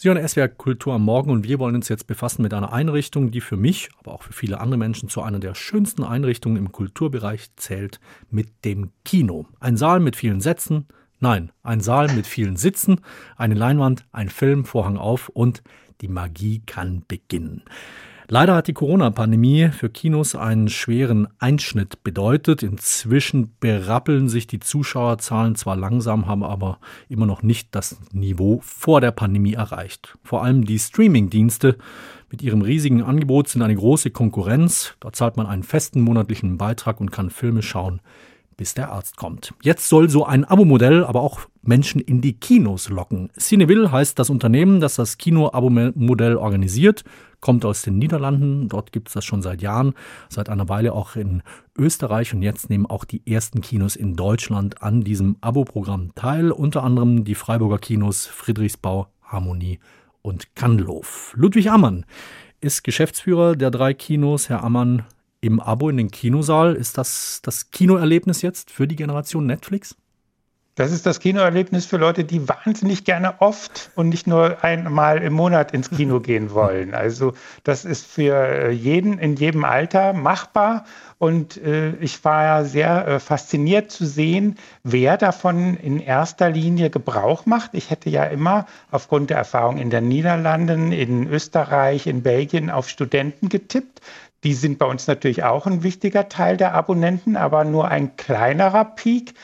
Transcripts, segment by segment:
Sie hören SWR Kultur am Morgen und wir wollen uns jetzt befassen mit einer Einrichtung, die für mich, aber auch für viele andere Menschen zu einer der schönsten Einrichtungen im Kulturbereich zählt, mit dem Kino. Ein Saal mit vielen Sätzen, nein, ein Saal mit vielen Sitzen, eine Leinwand, ein Film, Vorhang auf und die Magie kann beginnen. Leider hat die Corona-Pandemie für Kinos einen schweren Einschnitt bedeutet. Inzwischen berappeln sich die Zuschauerzahlen zwar langsam, haben aber immer noch nicht das Niveau vor der Pandemie erreicht. Vor allem die Streaming-Dienste mit ihrem riesigen Angebot sind eine große Konkurrenz. Da zahlt man einen festen monatlichen Beitrag und kann Filme schauen, bis der Arzt kommt. Jetzt soll so ein Abo-Modell aber auch Menschen in die Kinos locken. Cineville heißt das Unternehmen, das das Kino-Abo-Modell organisiert, kommt aus den Niederlanden. Dort gibt es das schon seit Jahren, seit einer Weile auch in Österreich. Und jetzt nehmen auch die ersten Kinos in Deutschland an diesem Abo-Programm teil. Unter anderem die Freiburger Kinos Friedrichsbau, Harmonie und Cannlow. Ludwig Ammann ist Geschäftsführer der 3 Kinos. Herr Ammann, im Abo in den Kinosaal, ist das das Kinoerlebnis jetzt für die Generation Netflix? Das ist das Kinoerlebnis für Leute, die wahnsinnig gerne oft und nicht nur einmal im Monat ins Kino gehen wollen. Also das ist für jeden in jedem Alter machbar. Und ich war ja sehr fasziniert zu sehen, wer davon in erster Linie Gebrauch macht. Ich hätte ja immer aufgrund der Erfahrung in den Niederlanden, in Österreich, in Belgien auf Studenten getippt. Die sind bei uns natürlich auch ein wichtiger Teil der Abonnenten, aber nur ein kleinerer Peak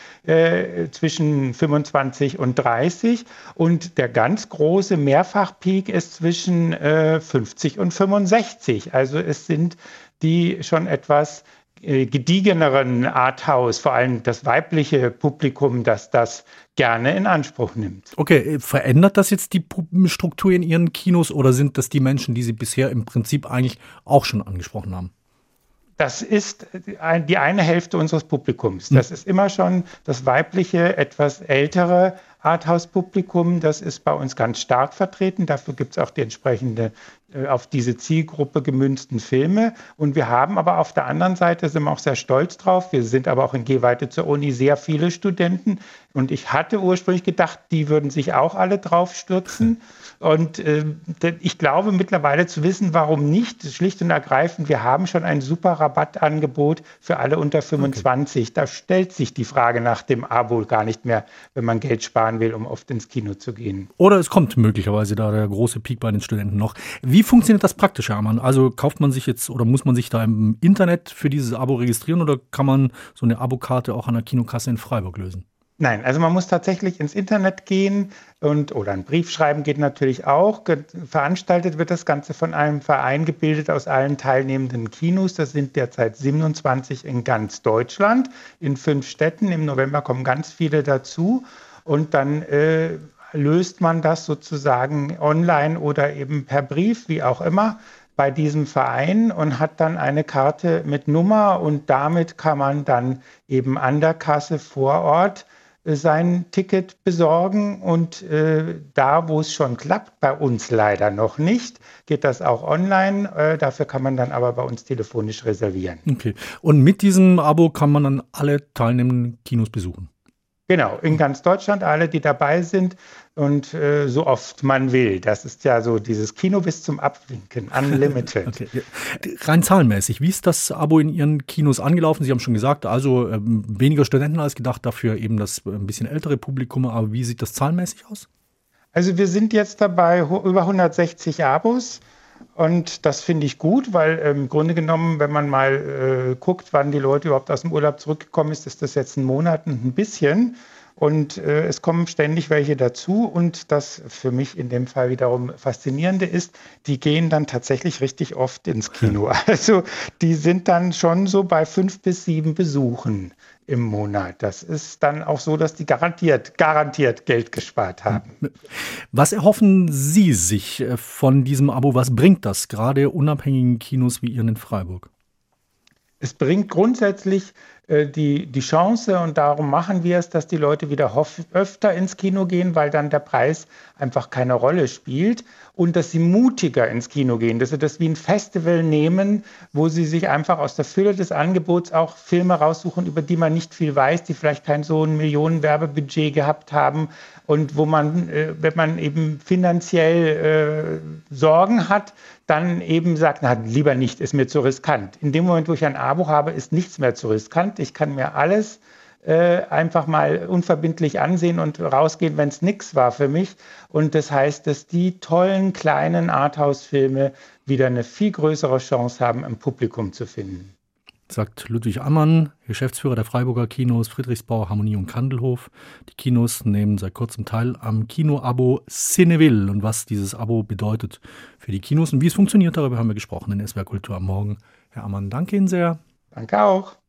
zwischen 25 und 30. Und der ganz große Mehrfachpeak ist zwischen 50 und 65. Also es sind die schon etwas gediegeneren Arthouse, vor allem das weibliche Publikum, das das gerne in Anspruch nimmt. Okay, verändert das jetzt die Struktur in Ihren Kinos oder sind das die Menschen, die Sie bisher im Prinzip eigentlich auch schon angesprochen haben? Das ist die eine Hälfte unseres Publikums. Das ist immer schon das weibliche, etwas ältere Arthouse-Publikum. Das ist bei uns ganz stark vertreten. Dafür gibt es auch die entsprechende auf diese Zielgruppe gemünzten Filme. Und wir haben aber auf der anderen Seite, sind wir auch sehr stolz drauf, wir sind aber auch in Gehweite zur Uni sehr viele Studenten. Und ich hatte ursprünglich gedacht, die würden sich auch alle drauf stürzen. Und ich glaube mittlerweile zu wissen, warum nicht. Schlicht und ergreifend, wir haben schon ein super Rabattangebot für alle unter 25. Okay. Da stellt sich die Frage nach dem Abo gar nicht mehr, wenn man Geld sparen will, um oft ins Kino zu gehen. Oder es kommt möglicherweise da der große Peak bei den Studenten noch. Wie funktioniert das praktisch, Herr Ammann? Also kauft man sich jetzt oder muss man sich da im Internet für dieses Abo registrieren oder kann man so eine Abokarte auch an der Kinokasse in Freiburg lösen? Nein, also man muss tatsächlich ins Internet gehen oder einen Brief schreiben geht natürlich auch. Veranstaltet wird das Ganze von einem Verein, gebildet aus allen teilnehmenden Kinos. Das sind derzeit 27 in ganz Deutschland, in 5 Städten. Im November kommen ganz viele dazu und dann löst man das sozusagen online oder eben per Brief, wie auch immer, bei diesem Verein und hat dann eine Karte mit Nummer und damit kann man dann eben an der Kasse vor Ort sein Ticket besorgen und da, wo es schon klappt, bei uns leider noch nicht, geht das auch online. Dafür kann man dann aber bei uns telefonisch reservieren. Okay. Und mit diesem Abo kann man dann alle teilnehmenden Kinos besuchen? Genau, in ganz Deutschland, alle, die dabei sind und so oft man will. Das ist ja so dieses Kino bis zum Abwinken, unlimited. Okay. Rein zahlenmäßig, wie ist das Abo in Ihren Kinos angelaufen? Sie haben schon gesagt, also weniger Studenten als gedacht, dafür eben das ein bisschen ältere Publikum. Aber wie sieht das zahlenmäßig aus? Also wir sind jetzt dabei über 160 Abos. Und das finde ich gut, weil im Grunde genommen, wenn man mal guckt, wann die Leute überhaupt aus dem Urlaub zurückgekommen ist das jetzt ein Monat und ein bisschen. Und es kommen ständig welche dazu. Und das für mich in dem Fall wiederum Faszinierende ist, die gehen dann tatsächlich richtig oft ins Kino. Also die sind dann schon so bei 5 bis 7 Besuchen im Monat. Das ist dann auch so, dass die garantiert Geld gespart haben. Was erhoffen Sie sich von diesem Abo? Was bringt das gerade unabhängigen Kinos wie Ihren in Freiburg? Es bringt grundsätzlich die Chance, und darum machen wir es, dass die Leute wieder öfter ins Kino gehen, weil dann der Preis einfach keine Rolle spielt, und dass sie mutiger ins Kino gehen, dass sie das wie ein Festival nehmen, wo sie sich einfach aus der Fülle des Angebots auch Filme raussuchen, über die man nicht viel weiß, die vielleicht kein so ein Millionenwerbebudget gehabt haben, und wo man, wenn man eben finanziell Sorgen hat, dann eben sagt, na, lieber nicht, ist mir zu riskant. In dem Moment, wo ich ein Abo habe, ist nichts mehr zu riskant. Ich kann mir alles einfach mal unverbindlich ansehen und rausgehen, wenn es nichts war für mich. Und das heißt, dass die tollen kleinen Arthouse-Filme wieder eine viel größere Chance haben, ein Publikum zu finden. Sagt Ludwig Ammann, Geschäftsführer der Freiburger Kinos Friedrichsbau, Harmonie und Kandelhof. Die Kinos nehmen seit kurzem teil am Kino-Abo Cineville. Und was dieses Abo bedeutet für die Kinos und wie es funktioniert, darüber haben wir gesprochen in SWR Kultur am Morgen. Herr Ammann, danke Ihnen sehr. Danke auch.